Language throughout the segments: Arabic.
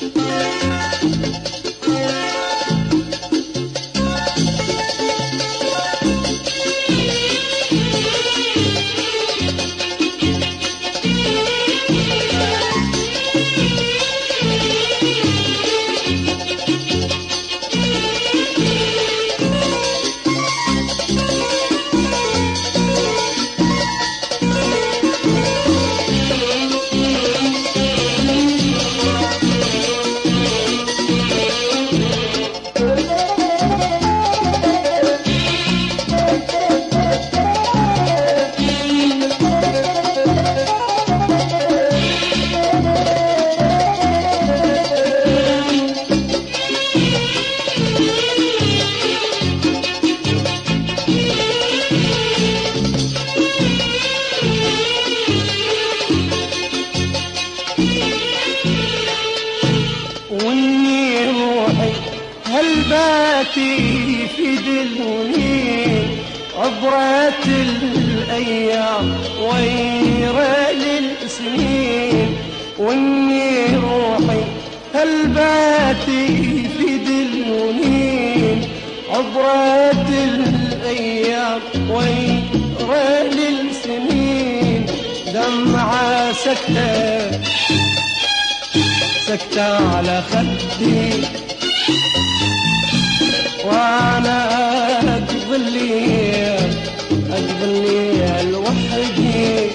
هلباتي في دلوني عبرت الأيام ويرى للسنين، واني روحي هلباتي في دلوني عبرت الأيام ويرى للسنين، دمعة سكتة سكتة على خدي وانا اقبلي لوحدي،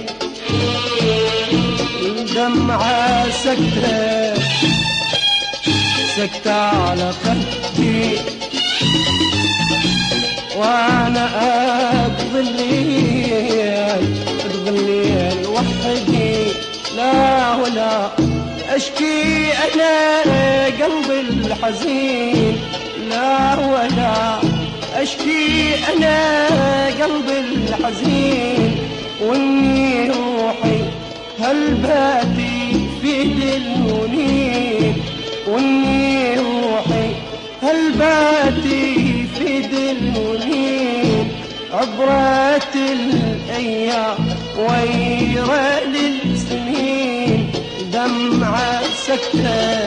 دمعة سكتة سكتة على خدي وانا اقبلي لوحدي، لا ولا اشكي انا قلبي الحزين، لا ولا أشكي أنا قلبي الحزين، وإني روحي هلباتي في دلوني، وإني روحي هلباتي في دلوني عبرت الأيام ويرى للسنين، دمعة سكتة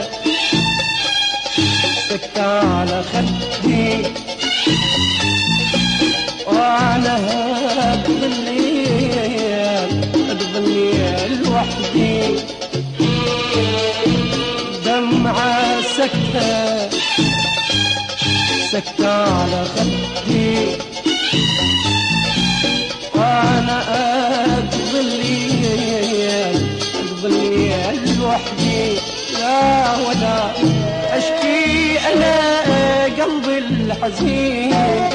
سكتة على خدي وانا اقبلي لوحدي، دمعة سكتة سكتة على خدي وانا اقبلي لوحدي، لا ولا أشكي أنا قلبي الحزين.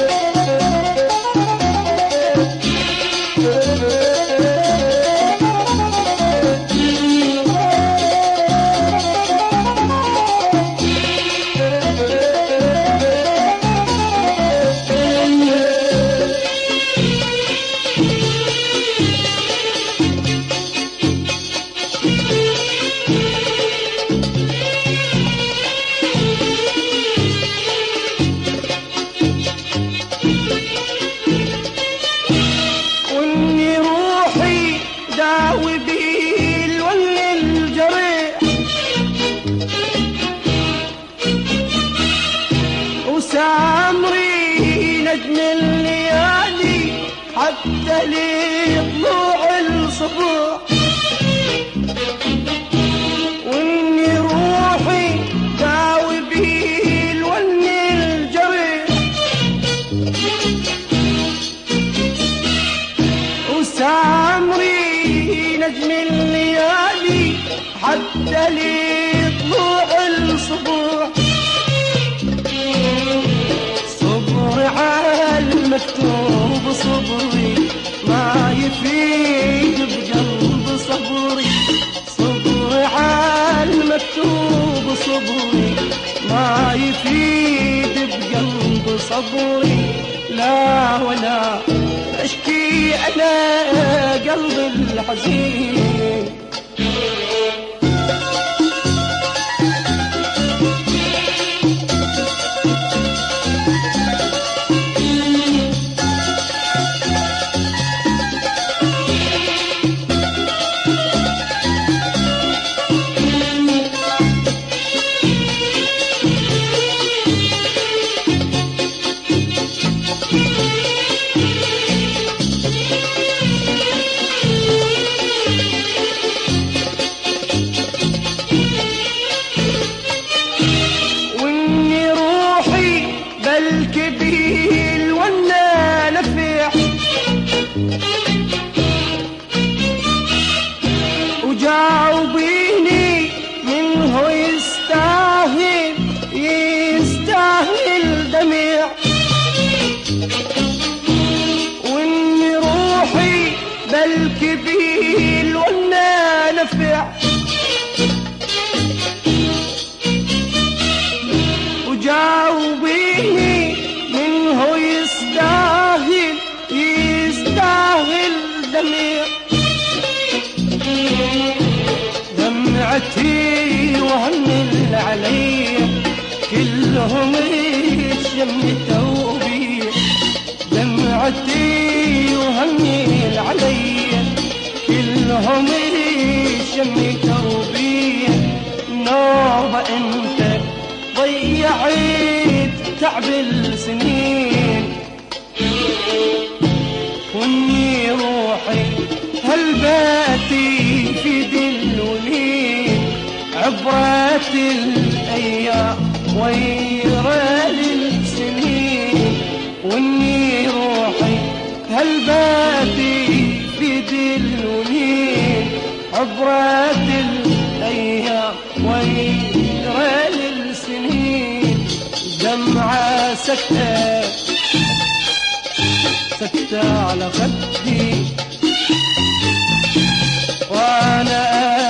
وسامري نجم الليالي حتى لطلوع الصبح، واني روحي داوي بيه الون الجريح، وسامري نجم الليالي حتى لطلوع الصبح، المكتوب صبري ما يفيد بقلب صبري، صبري على المكتوب صبري ما يفيد بقلب صبري، لا ولا أشكي أنا قلبي الحزين. تعب السنين، واني روحي هالباتي في دلوني عبرات الايام ويرى للسنين، واني روحي هالباتي في دلوني عبرات الايام ويرى للسنين، دمعة سكتة سكتة على خدي وانا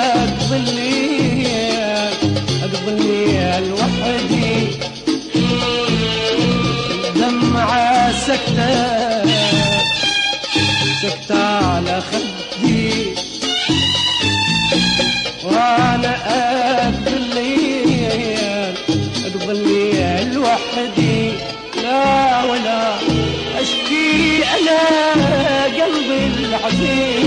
اقضي الليل وحدي، دمعة سكتة سكتة على خدي وانا اقضي الليل وحدي، لا ولا اشكي انا قلبي الحزين